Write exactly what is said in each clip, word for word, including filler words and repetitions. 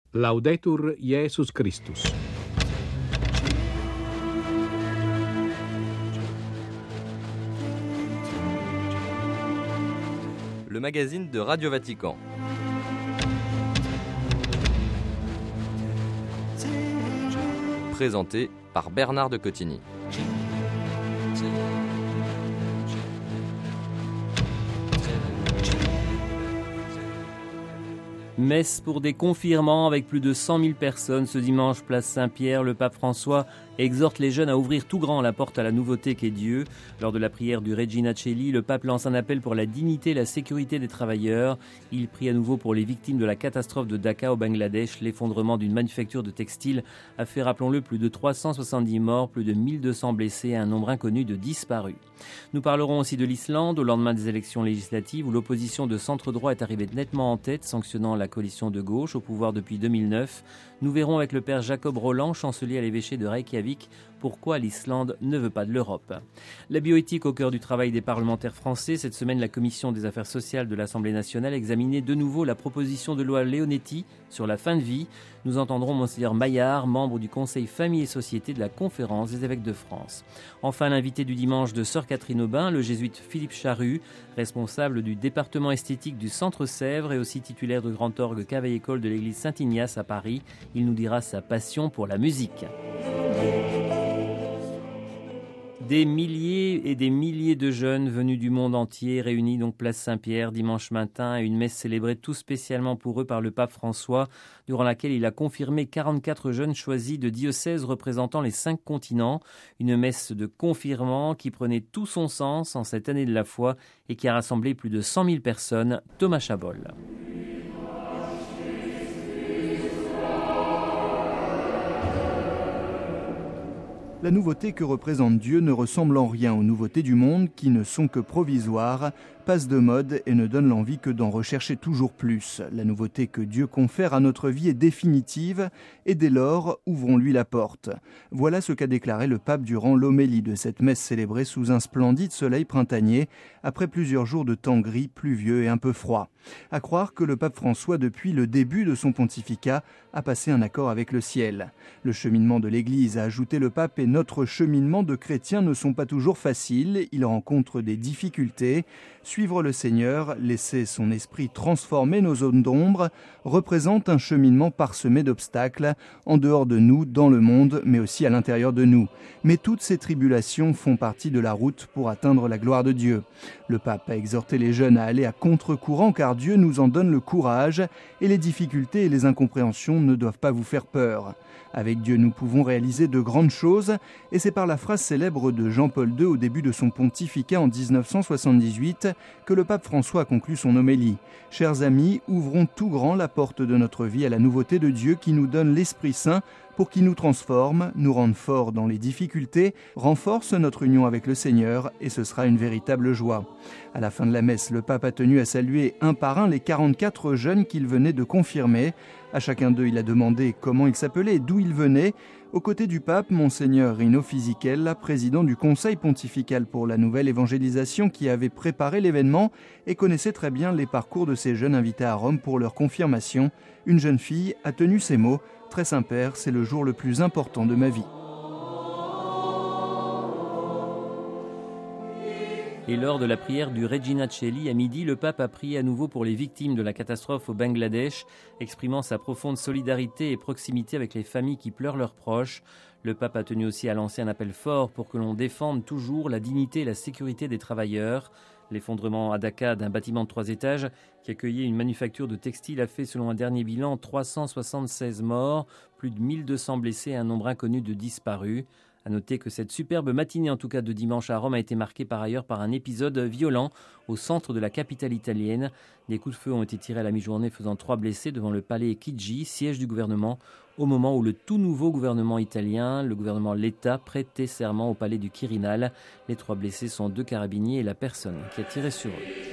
Laudetur Jesus Christus. Le magazine de Radio Vatican. Présenté par Bernard de Cotigny. Messe pour des confirmants avec plus de cent mille personnes ce dimanche, place Saint-Pierre. Le pape François exhorte les jeunes à ouvrir tout grand la porte à la nouveauté qu'est Dieu. Lors de la prière du Regina Coeli, le pape lance un appel pour la dignité et la sécurité des travailleurs. Il prie à nouveau pour les victimes de la catastrophe de Dhaka au Bangladesh. L'effondrement d'une manufacture de textiles a fait, rappelons-le, plus de trois cent soixante-dix morts, plus de mille deux cents blessés et un nombre inconnu de disparus. Nous parlerons aussi de l'Islande, au lendemain des élections législatives où l'opposition de centre-droit est arrivée nettement en tête, sanctionnant la coalition de gauche au pouvoir depuis deux mille neuf. Nous verrons avec le père Jacob Roland, chancelier à l'évêché de Reykjavik, pourquoi l'Islande ne veut pas de l'Europe. La bioéthique au cœur du travail des parlementaires français. Cette semaine, la commission des affaires sociales de l'Assemblée nationale examinait de nouveau la proposition de loi Leonetti sur la fin de vie. Nous entendrons Monseigneur Maillard, membre du Conseil Famille et Société de la Conférence des évêques de France. Enfin, l'invité du dimanche de Sœur Catherine Aubin, le jésuite Philippe Charru, responsable du département esthétique du Centre Sèvres et aussi titulaire de grand orgue Cavaille-École de l'église Saint-Ignace à Paris. Il nous dira sa passion pour la musique. Des milliers et des milliers de jeunes venus du monde entier réunis donc place Saint-Pierre dimanche matin à une messe célébrée tout spécialement pour eux par le pape François, durant laquelle il a confirmé quarante-quatre jeunes choisis de diocèses représentant les cinq continents. Une messe de confirmants qui prenait tout son sens en cette année de la foi et qui a rassemblé plus de cent mille personnes. Thomas Chabol. La nouveauté que représente Dieu ne ressemble en rien aux nouveautés du monde qui ne sont que provisoires, passent de mode et ne donnent l'envie que d'en rechercher toujours plus. La nouveauté que Dieu confère à notre vie est définitive et dès lors, ouvrons-lui la porte. Voilà ce qu'a déclaré le pape durant l'homélie de cette messe célébrée sous un splendide soleil printanier, après plusieurs jours de temps gris, pluvieux et un peu froid. À croire que le pape François, depuis le début de son pontificat, a passé un accord avec le ciel. Le cheminement de l'Église, a ajouté le pape, et notre cheminement de chrétiens ne sont pas toujours faciles. Il rencontre des difficultés. Suivre le Seigneur, laisser son esprit transformer nos zones d'ombre, représente un cheminement parsemé d'obstacles, en dehors de nous, dans le monde, mais aussi à l'intérieur de nous. Mais toutes ces tribulations font partie de la route pour atteindre la gloire de Dieu. Le pape a exhorté les jeunes à aller à contre-courant car Dieu nous en donne le courage et les difficultés et les incompréhensions ne doivent pas vous faire peur. Avec Dieu, nous pouvons réaliser de grandes choses et c'est par la phrase célèbre de Jean-Paul deux au début de son pontificat en dix-neuf cent soixante-dix-huit que le pape François a conclu son homélie. Chers amis, ouvrons tout grand la porte de notre vie à la nouveauté de Dieu qui nous donne l'Esprit Saint pour qu'il nous transforme, nous rende forts dans les difficultés, renforce notre union avec le Seigneur et ce sera une véritable joie. À la fin de la messe, le pape a tenu à saluer un par un les quarante-quatre jeunes qu'il venait de confirmer. À chacun d'eux, il a demandé comment il s'appelait et d'où il venait. Aux côtés du pape, Monseigneur Rino Fisichella, président du Conseil pontifical pour la nouvelle évangélisation qui avait préparé l'événement et connaissait très bien les parcours de ces jeunes invités à Rome pour leur confirmation. Une jeune fille a tenu ces mots « Très Saint-Père, c'est le jour le plus important de ma vie ». Et lors de la prière du Regina Coeli à midi, le pape a prié à nouveau pour les victimes de la catastrophe au Bangladesh, exprimant sa profonde solidarité et proximité avec les familles qui pleurent leurs proches. Le pape a tenu aussi à lancer un appel fort pour que l'on défende toujours la dignité et la sécurité des travailleurs. L'effondrement à Dhaka d'un bâtiment de trois étages qui accueillait une manufacture de textiles a fait, selon un dernier bilan, trois cent soixante-seize morts, plus de mille deux cents blessés et un nombre inconnu de disparus. À noter que cette superbe matinée, en tout cas de dimanche à Rome, a été marquée par ailleurs par un épisode violent au centre de la capitale italienne. Des coups de feu ont été tirés à la mi-journée, faisant trois blessés devant le palais Chigi, siège du gouvernement, au moment où le tout nouveau gouvernement italien, le gouvernement Letta, prêtait serment au palais du Quirinal. Les trois blessés sont deux carabiniers et la personne qui a tiré sur eux.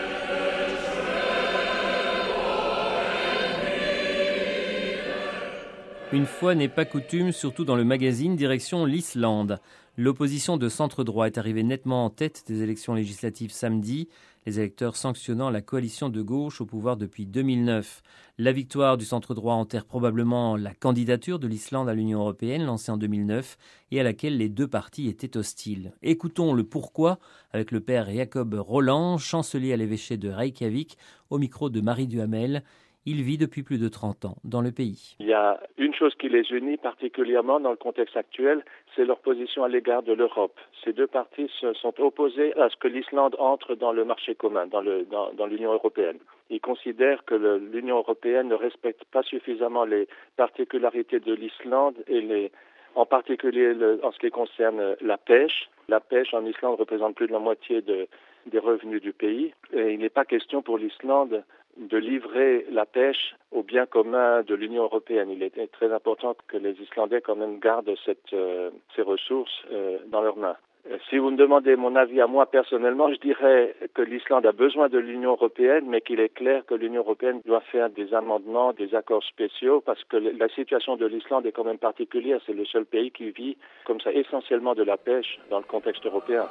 Une fois n'est pas coutume, surtout dans le magazine, direction l'Islande. L'opposition de centre-droit est arrivée nettement en tête des élections législatives samedi. les électeurs sanctionnant la coalition de gauche au pouvoir depuis deux mille neuf. La victoire du centre droit enterre probablement la candidature de l'Islande à l'Union européenne lancée en deux mille neuf et à laquelle les deux partis étaient hostiles. Écoutons le pourquoi avec le père Jacob Roland, chancelier à l'évêché de Reykjavik, au micro de Marie Duhamel. Il vit depuis plus de trente ans dans le pays. Il y a une chose qui les unit particulièrement dans le contexte actuel, c'est leur position à l'égard de l'Europe. Ces deux partis se sont opposés à ce que l'Islande entre dans le marché commun, dans, le, dans, dans l'Union européenne. Ils considèrent que le, l'Union européenne ne respecte pas suffisamment les particularités de l'Islande et les, en particulier le, en ce qui concerne la pêche. La pêche en Islande représente plus de la moitié de, des revenus du pays et il n'est pas question pour l'Islande de livrer la pêche au bien commun de l'Union européenne. Il est très important que les Islandais quand même gardent cette, euh, ces ressources euh, dans leurs mains. Si vous me demandez mon avis à moi personnellement, je dirais que l'Islande a besoin de l'Union européenne, mais qu'il est clair que l'Union européenne doit faire des amendements, des accords spéciaux, parce que la situation de l'Islande est quand même particulière. C'est le seul pays qui vit comme ça essentiellement de la pêche dans le contexte européen.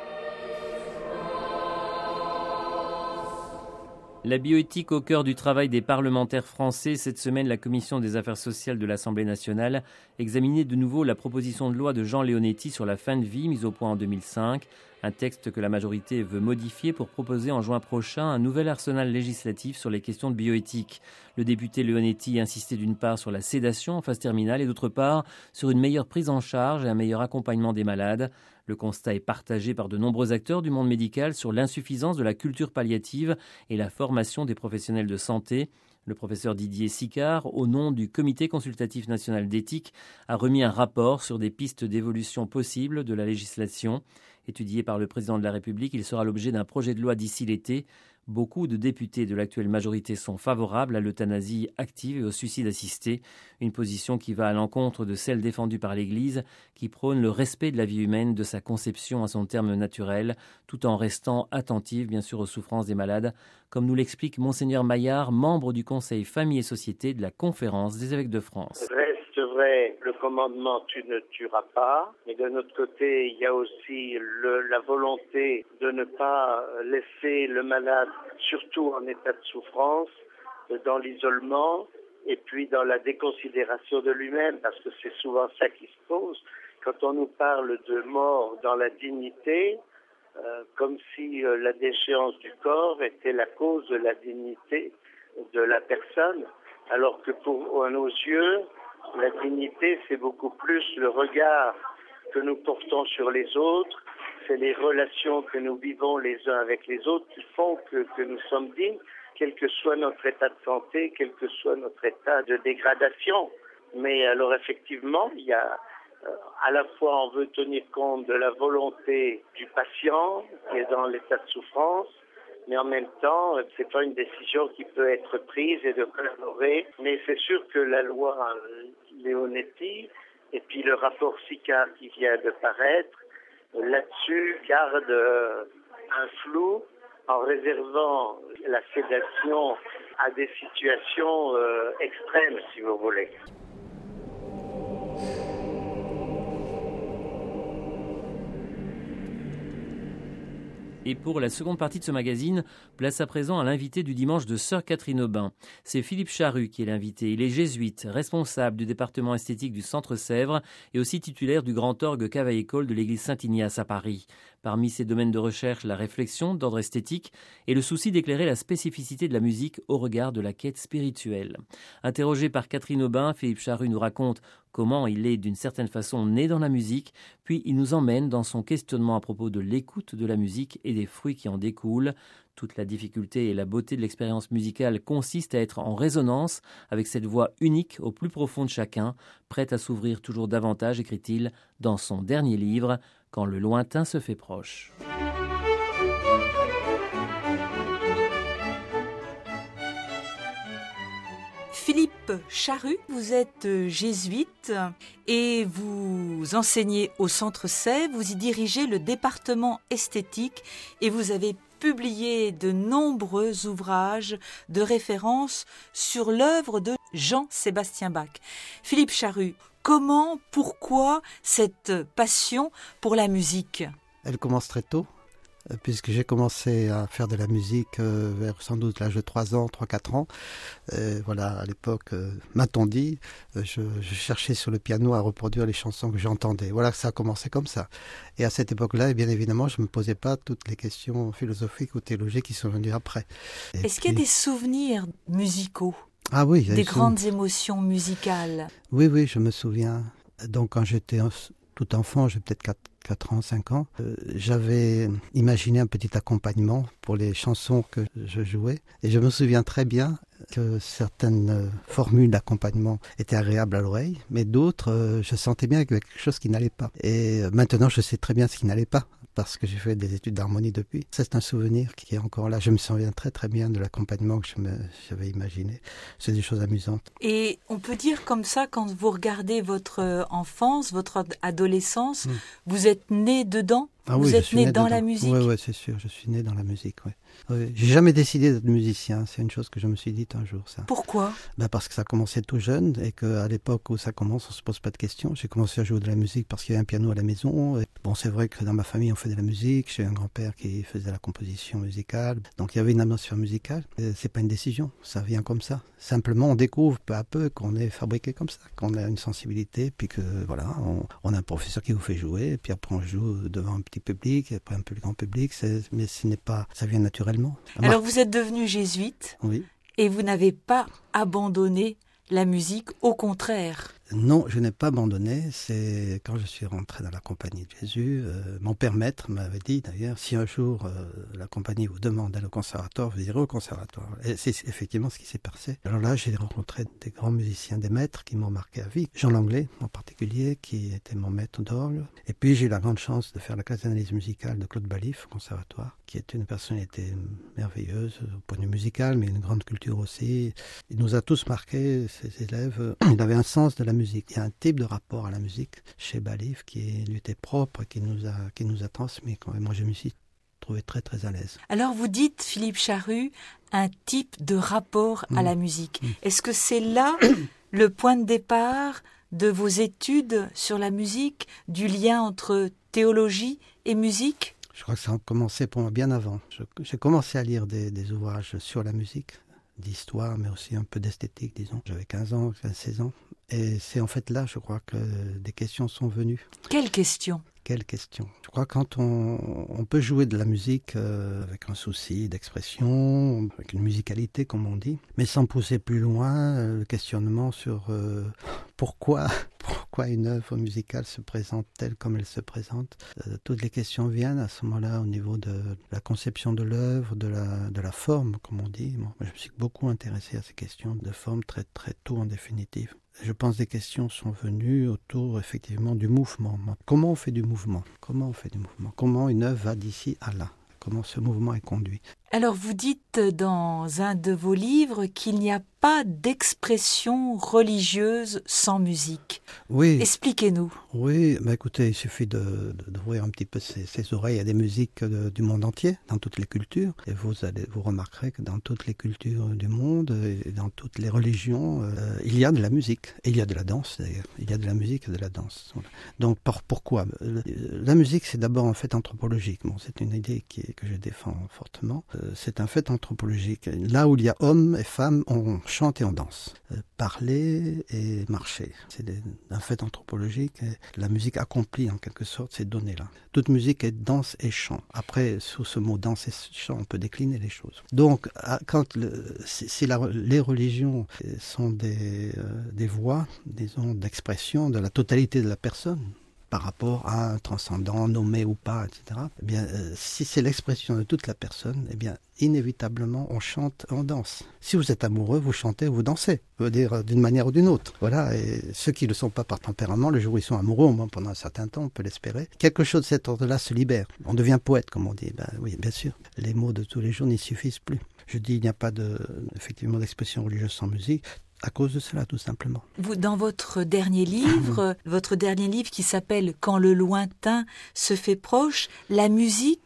La bioéthique au cœur du travail des parlementaires français. Cette semaine, la Commission des affaires sociales de l'Assemblée nationale examinait de nouveau la proposition de loi de Jean Leonetti sur la fin de vie mise au point en deux mille cinq. Un texte que la majorité veut modifier pour proposer en juin prochain un nouvel arsenal législatif sur les questions de bioéthique. Le député Leonetti insistait d'une part sur la sédation en phase terminale et d'autre part sur une meilleure prise en charge et un meilleur accompagnement des malades. Le constat est partagé par de nombreux acteurs du monde médical sur l'insuffisance de la culture palliative et la formation des professionnels de santé. Le professeur Didier Sicard, au nom du Comité consultatif national d'éthique, a remis un rapport sur des pistes d'évolution possibles de la législation. Étudié par le président de la République, il sera l'objet d'un projet de loi d'ici l'été. Beaucoup de députés de l'actuelle majorité sont favorables à l'euthanasie active et au suicide assisté, une position qui va à l'encontre de celle défendue par l'Église, qui prône le respect de la vie humaine, de sa conception à son terme naturel, tout en restant attentive bien sûr aux souffrances des malades, comme nous l'explique Monseigneur Maillard, membre du Conseil Famille et Société de la Conférence des évêques de France. Reste vrai, le commandement « tu ne tueras pas », mais de notre côté, il y a aussi le, la volonté de ne pas laisser le malade, surtout en état de souffrance, dans l'isolement et puis dans la déconsidération de lui-même, parce que c'est souvent ça qui se pose. Quand on nous parle de mort dans la dignité, euh, comme si euh, la déchéance du corps était la cause de la dignité de la personne, alors que pour à nos yeux, la dignité, c'est beaucoup plus le regard que nous portons sur les autres, c'est les relations que nous vivons les uns avec les autres qui font que, que nous sommes dignes, quel que soit notre état de santé, quel que soit notre état de dégradation. Mais alors effectivement, il y a euh, à la fois on veut tenir compte de la volonté du patient qui est dans l'état de souffrance, mais en même temps, c'est pas une décision qui peut être prise et de collaborer. Mais c'est sûr que la loi Leonetti et puis le rapport Sicard qui vient de paraître, là-dessus, garde un flou en réservant la sédation à des situations euh, extrêmes, si vous voulez. Et pour la seconde partie de ce magazine, place à présent à l'invité du dimanche de Sœur Catherine Aubin. C'est Philippe Charru qui est l'invité. Il est jésuite, responsable du département esthétique du Centre Sèvres et aussi titulaire du grand orgue Cavaillé-Coll de l'église Saint-Ignace à Paris. Parmi ses domaines de recherche, la réflexion d'ordre esthétique et le souci d'éclairer la spécificité de la musique au regard de la quête spirituelle. Interrogé par Catherine Aubin, Philippe Charru nous raconte comment il est d'une certaine façon né dans la musique, puis il nous emmène dans son questionnement à propos de l'écoute de la musique et des fruits qui en découlent. Toute la difficulté et la beauté de l'expérience musicale consiste à être en résonance avec cette voix unique au plus profond de chacun, prête à s'ouvrir toujours davantage, écrit-il dans son dernier livre, Quand le lointain se fait proche. Philippe Charru, vous êtes jésuite et vous enseignez au Centre Sèvres, vous y dirigez le département esthétique et vous avez publié de nombreux ouvrages de référence sur l'œuvre de Jean-Sébastien Bach. Philippe Charru, comment, pourquoi cette passion pour la musique ? Elle commence très tôt. puisque j'ai commencé à faire de la musique euh, vers sans doute l'âge de trois ans, trois quatre ans. Euh, voilà, à l'époque, euh, m'a-t-on dit, euh, je, je cherchais sur le piano à reproduire les chansons que j'entendais. Voilà, ça a commencé comme ça. Et à cette époque-là, et bien évidemment, je ne me posais pas toutes les questions philosophiques ou théologiques qui sont venues après. Et Est-ce puis... qu'il y a des souvenirs musicaux? Ah oui, des grandes sou... émotions musicales? Oui, oui, je me souviens. Donc quand j'étais tout enfant, j'ai peut-être quatre ans, cinq ans, euh, j'avais imaginé un petit accompagnement pour les chansons que je jouais. Et je me souviens très bien que certaines euh, formules d'accompagnement étaient agréables à l'oreille, mais d'autres, euh, je sentais bien qu'il y avait quelque chose qui n'allait pas. Et euh, maintenant, je sais très bien ce qui n'allait pas, parce que j'ai fait des études d'harmonie depuis. C'est un souvenir qui est encore là. Je me souviens très très bien de l'accompagnement que je me, j'avais imaginé. C'est des choses amusantes. Et on peut dire comme ça, quand vous regardez votre enfance, votre adolescence, mmh. vous êtes né dedans? Ah vous oui, êtes né, né dans dedans. la musique? Oui, oui, c'est sûr, je suis né dans la musique, oui. oui. J'ai jamais décidé d'être musicien, c'est une chose que je me suis dite un jour, ça. Pourquoi? Ben parce que ça commençait tout jeune et qu'à l'époque où ça commence, on se pose pas de questions. J'ai commencé à jouer de la musique parce qu'il y avait un piano à la maison. Et bon, c'est vrai que dans ma famille, on fait de la musique. J'ai un grand-père qui faisait la composition musicale. Donc il y avait une atmosphère musicale. Et c'est pas une décision, ça vient comme ça. Simplement, on découvre peu à peu qu'on est fabriqué comme ça, qu'on a une sensibilité, puis que voilà, on, on a un professeur qui vous fait jouer, et puis après on joue devant un petit public, et après un plus grand public, c'est, mais ce n'est pas, ça vient naturellement. Alors vous êtes devenu jésuite, oui. Et vous n'avez pas abandonné la musique, au contraire. Non, je n'ai pas abandonné. C'est quand je suis rentré dans la Compagnie de Jésus, euh, mon père maître m'avait dit d'ailleurs, si un jour euh, la compagnie vous demande d'aller au conservatoire, vous irez au conservatoire. Et c'est effectivement ce qui s'est passé. Alors là, j'ai rencontré des grands musiciens, des maîtres qui m'ont marqué à vie. Jean Langlais, en particulier, qui était mon maître d'orgue. Et puis j'ai eu la grande chance de faire la classe d'analyse musicale de Claude Balif au conservatoire, qui est une personnalité merveilleuse au point de vue musical, mais une grande culture aussi. Il nous a tous marqués, ces élèves. Il avait un sens de la musique. Il y a un type de rapport à la musique chez Balif qui lui était propre, qui nous a, qui nous a transmis. Quand même. Moi, je me suis trouvé très, très à l'aise. Alors, vous dites, Philippe Charrue, un type de rapport mmh. à la musique. Mmh. Est-ce que c'est là le point de départ de vos études sur la musique, du lien entre théologie et musique? Je crois que ça a commencé pour moi bien avant. Je, j'ai commencé à lire des, des ouvrages sur la musique, d'histoire, mais aussi un peu d'esthétique, disons. J'avais quinze ans, seize ans. Et c'est en fait là, je crois, que des questions sont venues. Quelles questions ? Quelles questions ? Je crois que quand on, on peut jouer de la musique euh, avec un souci d'expression, avec une musicalité, comme on dit, mais sans pousser plus loin euh, le questionnement sur euh, pourquoi, pourquoi une œuvre musicale se présente telle comme elle se présente. Euh, toutes les questions viennent à ce moment-là au niveau de la conception de l'œuvre, de la, de la forme, comme on dit. Bon, je me suis beaucoup intéressé à ces questions de forme très, très tôt en définitive. Je pense que des questions sont venues autour, effectivement, du mouvement. Comment on fait du mouvement ? Comment on fait du mouvement ? Comment une œuvre va d'ici à là ? Comment ce mouvement est conduit ? Alors, vous dites dans un de vos livres qu'il n'y a pas d'expression religieuse sans musique. Oui. Expliquez-nous. Oui, bah écoutez, il suffit de, de, d'ouvrir un petit peu ses, ses oreilles à des musiques de, du monde entier, dans toutes les cultures. Et vous allez, vous remarquerez que dans toutes les cultures du monde, et dans toutes les religions, euh, il y a de la musique. Et il y a de la danse, d'ailleurs. Il y a de la musique et de la danse. Voilà. Donc, pour, pourquoi ? La musique, c'est d'abord un fait anthropologique. Bon, c'est une idée qui est, que je défends fortement. Euh, c'est un fait anthropologique. Là où il y a hommes et femmes, on chante et on danse. Euh, parler et marcher. C'est des, un fait anthropologique. Et la musique accomplit en quelque sorte ces données-là. Toute musique est danse et chant. Après, sous ce mot danse et chant, on peut décliner les choses. Donc, quand le, si, si la, les religions sont des, euh, des voies, disons, d'expression de la totalité de la personne, par rapport à un transcendant, nommé ou pas, et cetera. Eh bien, euh, si c'est l'expression de toute la personne, eh bien, inévitablement, on chante, on danse. Si vous êtes amoureux, vous chantez ou vous dansez. Je veux dire, d'une manière ou d'une autre. Voilà, et ceux qui ne le sont pas par tempérament, le jour où ils sont amoureux, au moins pendant un certain temps, on peut l'espérer, quelque chose de cet ordre-là se libère. On devient poète, comme on dit. Ben oui, bien sûr. Les mots de tous les jours n'y suffisent plus. Je dis, il n'y a pas de, effectivement, d'expression religieuse sans musique. À cause de cela, tout simplement. Vous, dans votre dernier livre, votre dernier livre qui s'appelle « Quand le lointain se fait proche », la musique mmh.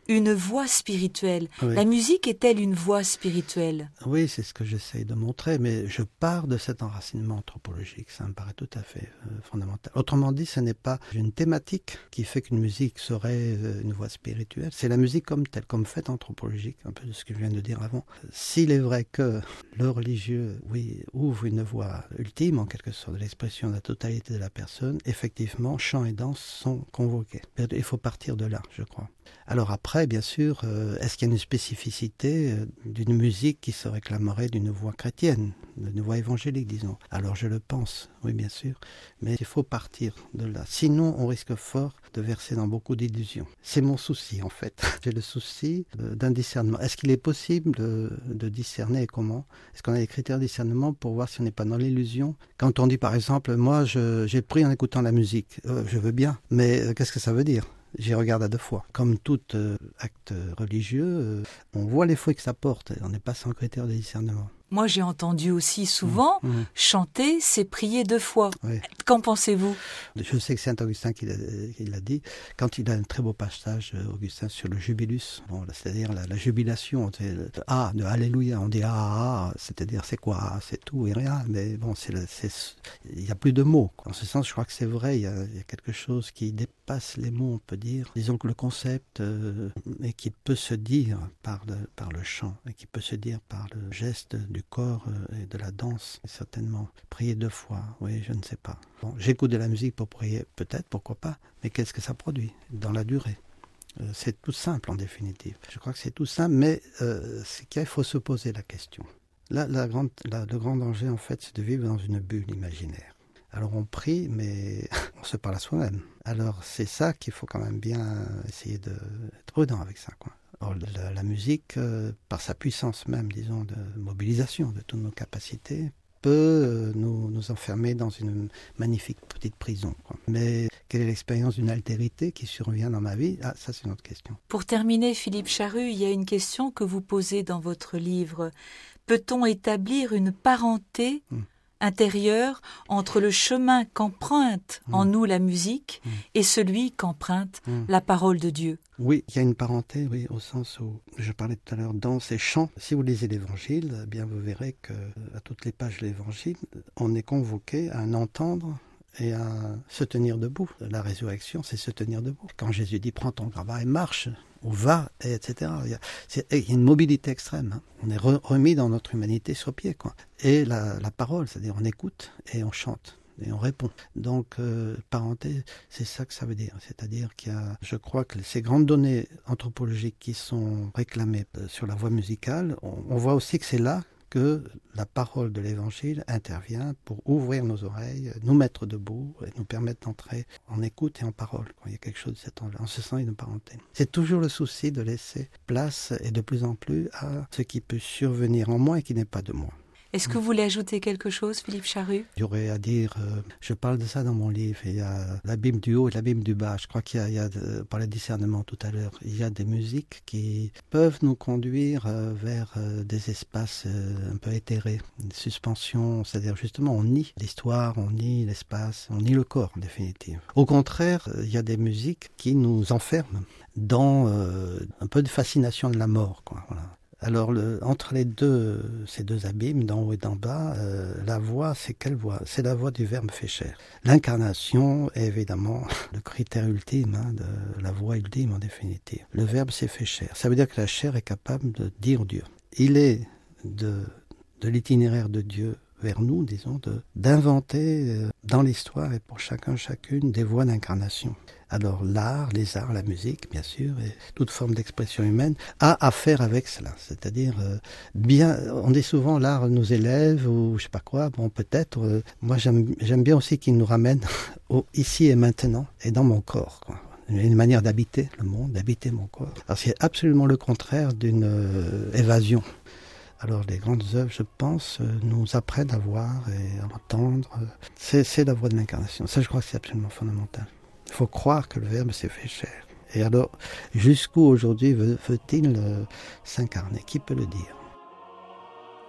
une voie spirituelle. Oui. La musique est-elle une voie spirituelle? Oui, c'est ce que j'essaye de montrer, mais je pars de cet enracinement anthropologique, ça me paraît tout à fait euh, fondamental. Autrement dit, ce n'est pas une thématique qui fait qu'une musique serait euh, une voie spirituelle, c'est la musique comme telle, comme fait anthropologique, un peu de ce que je viens de dire avant. S'il est vrai que le religieux, oui, ouvre une voie ultime, en quelque sorte, de l'expression de la totalité de la personne, effectivement, chant et danse sont convoqués. Il faut partir de là, je crois. Alors après, bien sûr, euh, est-ce qu'il y a une spécificité euh, d'une musique qui se réclamerait d'une voix chrétienne, d'une voix évangélique, disons? Alors je le pense, oui, bien sûr, mais il faut partir de là. Sinon, on risque fort de verser dans beaucoup d'illusions. C'est mon souci, en fait. J'ai le souci euh, d'un discernement. Est-ce qu'il est possible de, de discerner et comment? Est-ce qu'on a des critères de discernement pour voir si on n'est pas dans l'illusion? Quand on dit, par exemple, moi, je, j'ai pris en écoutant la musique, euh, je veux bien, mais euh, qu'est-ce que ça veut dire? J'y regarde à deux fois. Comme tout euh, acte religieux, euh, on voit les fruits que ça porte. On n'est pas sans critère de discernement. Moi, j'ai entendu aussi souvent mmh, mmh. chanter, c'est prier deux fois. Oui. Qu'en pensez-vous? Je sais que c'est Saint-Augustin qui l'a, qui l'a dit, quand il a un très beau passage, Augustin, sur le jubilus, bon, c'est-à-dire la, la jubilation, c'est le ah, de Alléluia, on dit ah, ah, c'est-à-dire c'est quoi, ah, c'est tout et rien, mais bon, c'est le, c'est, il n'y a plus de mots. En ce sens, je crois que c'est vrai, il y a, il y a quelque chose qui dépasse les mots, on peut dire. Disons que le concept, euh, et qui peut se dire par le, par le chant, et qui peut se dire par le geste du corps et de la danse, certainement. Prier deux fois, oui, je ne sais pas. Bon, j'écoute de la musique pour prier, peut-être, pourquoi pas, mais qu'est-ce que ça produit dans la durée? euh, C'est tout simple en définitive. Je crois que c'est tout simple, mais euh, c'est qu'il faut se poser la question. Là, la grande, la, le grand danger, en fait, c'est de vivre dans une bulle imaginaire. Alors on prie, mais on se parle à soi-même. Alors c'est ça qu'il faut quand même bien essayer d'être prudent avec ça, quoi. Or, la, la musique, euh, par sa puissance même, disons, de mobilisation de toutes nos capacités, peut euh, nous, nous enfermer dans une magnifique petite prison, quoi. Mais quelle est l'expérience d'une altérité qui survient dans ma vie? Ah, ça c'est une autre question. Pour terminer, Philippe Charrue, il y a une question que vous posez dans votre livre. Peut-on établir une parenté hum. intérieure entre le chemin qu'emprunte mmh. en nous la musique mmh. et celui qu'emprunte mmh. la parole de Dieu? Oui, il y a une parenté, oui, au sens où je parlais tout à l'heure danse et chant. Si vous lisez l'Évangile, eh bien vous verrez que à toutes les pages de l'Évangile, on est convoqué à en entendre et à se tenir debout. La résurrection, c'est se tenir debout. Quand Jésus dit « prends ton grabat et marche », ou va, et cetera. Il y a, c'est, il y a une mobilité extrême. Hein. On est re, remis dans notre humanité sur pied, quoi. Et la, la parole, c'est-à-dire on écoute et on chante et on répond. Donc, euh, parenté, c'est ça que ça veut dire. C'est-à-dire qu'il y a, je crois que ces grandes données anthropologiques qui sont réclamées sur la voie musicale, on, on voit aussi que c'est là que la parole de l'Évangile intervient pour ouvrir nos oreilles, nous mettre debout et nous permettre d'entrer en écoute et en parole. Quand il y a quelque chose de cet ordre, en ce sens, il y a une parenté. C'est toujours le souci de laisser place et de plus en plus à ce qui peut survenir en moi et qui n'est pas de moi. Est-ce que vous voulez ajouter quelque chose, Philippe Charrue? Il y aurait à dire, euh, je parle de ça dans mon livre, il y a l'abîme du haut et l'abîme du bas. Je crois qu'il y a, il y a de, par le discernement tout à l'heure, il y a des musiques qui peuvent nous conduire euh, vers euh, des espaces euh, un peu éthérés, une suspension, c'est-à-dire justement on nie l'histoire, on nie l'espace, on nie le corps en définitive. Au contraire, il y a des musiques qui nous enferment dans euh, un peu de fascination de la mort, quoi, voilà. Alors, le, entre les deux, ces deux abîmes, d'en haut et d'en bas, euh, la voix, c'est quelle voix? C'est la voix du Verbe fait chair. L'incarnation est évidemment le critère ultime, hein, de la voix ultime en définitive. Le Verbe s'est fait chair. Ça veut dire que la chair est capable de dire Dieu. Il est de, de l'itinéraire de Dieu vers nous, disons, de, d'inventer euh, dans l'histoire et pour chacun, chacune, des voies d'incarnation. Alors l'art, les arts, la musique, bien sûr, et toute forme d'expression humaine a à faire avec cela. C'est-à-dire, euh, bien, on dit souvent l'art nous élève ou je sais pas quoi. Bon, peut-être. Euh, moi, j'aime, j'aime bien aussi qu'il nous ramène au ici et maintenant et dans mon corps, quoi. Une manière d'habiter le monde, d'habiter mon corps. Alors c'est absolument le contraire d'une euh, évasion. Alors les grandes œuvres, je pense, euh, nous apprennent à voir et à entendre. C'est, c'est la voie de l'incarnation. Ça, je crois que c'est absolument fondamental. Il faut croire que le Verbe s'est fait chair. Et alors, jusqu'où aujourd'hui veut, veut-il euh, s'incarner? Qui peut le dire?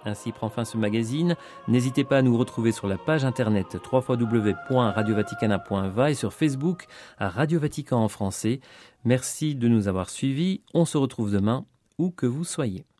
Ainsi prend fin ce magazine. N'hésitez pas à nous retrouver sur la page internet w w w point radio vaticana point v a et sur Facebook à Radio Vatican en français. Merci de nous avoir suivis. On se retrouve demain, où que vous soyez.